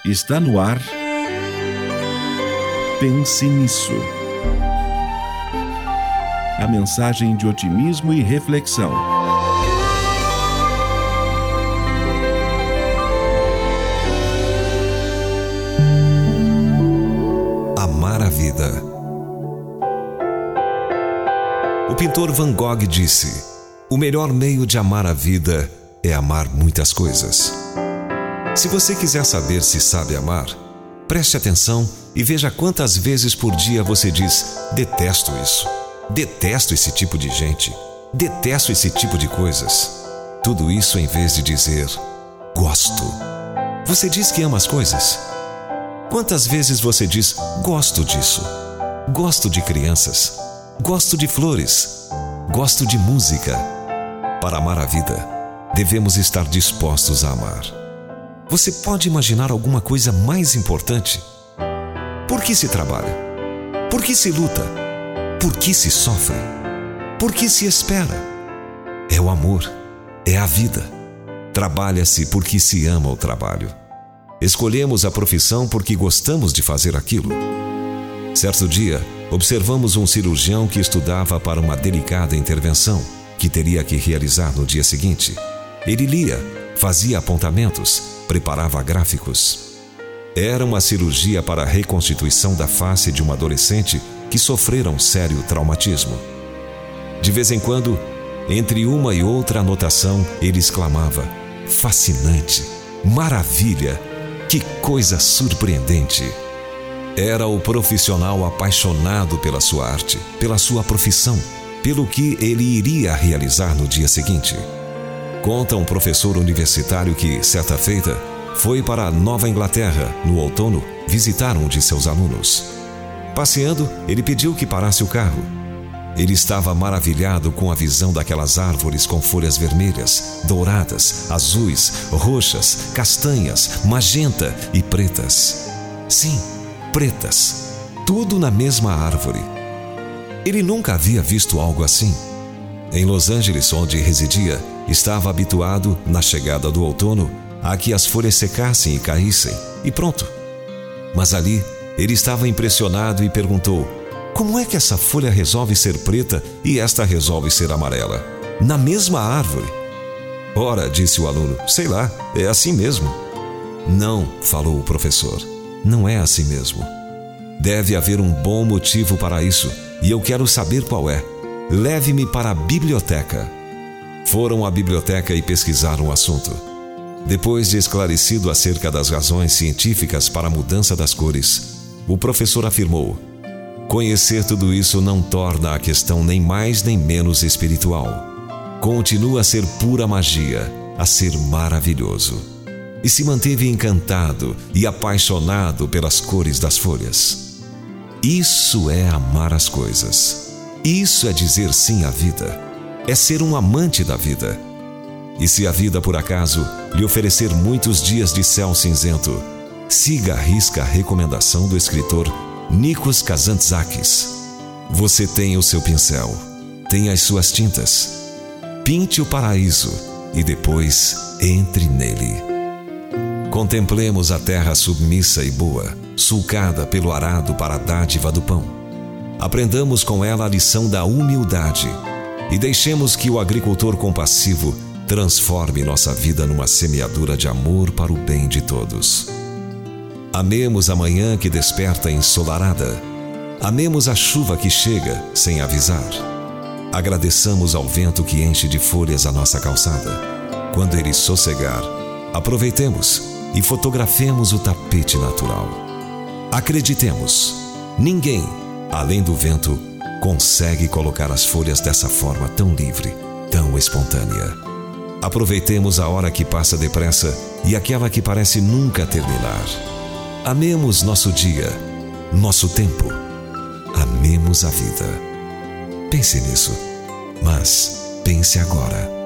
Está no ar. Pense nisso. A mensagem de otimismo e reflexão. Amar a vida. O pintor Van Gogh disse: o melhor meio de amar a vida é amar muitas coisas. Se você quiser saber se sabe amar, preste atenção e veja quantas vezes por dia você diz: detesto isso, detesto esse tipo de gente, detesto esse tipo de coisas. Tudo isso em vez de dizer: gosto. Você diz que ama as coisas? Quantas vezes você diz: gosto disso, gosto de crianças, gosto de flores, gosto de música? Para amar a vida, devemos estar dispostos a amar. Você pode imaginar alguma coisa mais importante? Por que se trabalha? Por que se luta? Por que se sofre? Por que se espera? É o amor, é a vida. Trabalha-se porque se ama o trabalho. Escolhemos a profissão porque gostamos de fazer aquilo. Certo dia, observamos um cirurgião que estudava para uma delicada intervenção que teria que realizar no dia seguinte. Ele lia, fazia apontamentos, preparava gráficos. Era uma cirurgia para a reconstituição da face de uma adolescente que sofrera um sério traumatismo. De vez em quando, entre uma e outra anotação, ele exclamava: fascinante, maravilha, que coisa surpreendente. Era o profissional apaixonado pela sua arte, pela sua profissão, pelo que ele iria realizar no dia seguinte. Conta um professor universitário que, certa feita, foi para a Nova Inglaterra, no outono, visitar um de seus alunos. Passeando, ele pediu que parasse o carro. Ele estava maravilhado com a visão daquelas árvores com folhas vermelhas, douradas, azuis, roxas, castanhas, magenta e pretas. Sim, pretas, tudo na mesma árvore. Ele nunca havia visto algo assim. Em Los Angeles, onde residia, estava habituado, na chegada do outono, a que as folhas secassem e caíssem, e pronto. Mas ali, ele estava impressionado e perguntou: como é que essa folha resolve ser preta e esta resolve ser amarela? Na mesma árvore. Ora, disse o aluno, sei lá, é assim mesmo. Não, falou o professor, não é assim mesmo. Deve haver um bom motivo para isso, e eu quero saber qual é. Leve-me para a biblioteca. Foram à biblioteca e pesquisaram o assunto. Depois de esclarecido acerca das razões científicas para a mudança das cores, o professor afirmou: conhecer tudo isso não torna a questão nem mais nem menos espiritual. Continua a ser pura magia, a ser maravilhoso. E se manteve encantado e apaixonado pelas cores das folhas. Isso é amar as coisas. Isso é dizer sim à vida. É ser um amante da vida. E se a vida, por acaso, lhe oferecer muitos dias de céu cinzento, siga à risca a recomendação do escritor Nikos Kazantzakis. Você tem o seu pincel, tem as suas tintas. Pinte o paraíso e depois entre nele. Contemplemos a terra submissa e boa, sulcada pelo arado para a dádiva do pão. Aprendamos com ela a lição da humildade e deixemos que o agricultor compassivo transforme nossa vida numa semeadura de amor para o bem de todos. Amemos a manhã que desperta ensolarada. Amemos a chuva que chega sem avisar. Agradeçamos ao vento que enche de folhas a nossa calçada. Quando ele sossegar, aproveitemos e fotografemos o tapete natural. Acreditemos, ninguém, além do vento, consegue colocar as folhas dessa forma tão livre, tão espontânea. Aproveitemos a hora que passa depressa e aquela que parece nunca terminar. Amemos nosso dia, nosso tempo. Amemos a vida. Pense nisso, mas pense agora.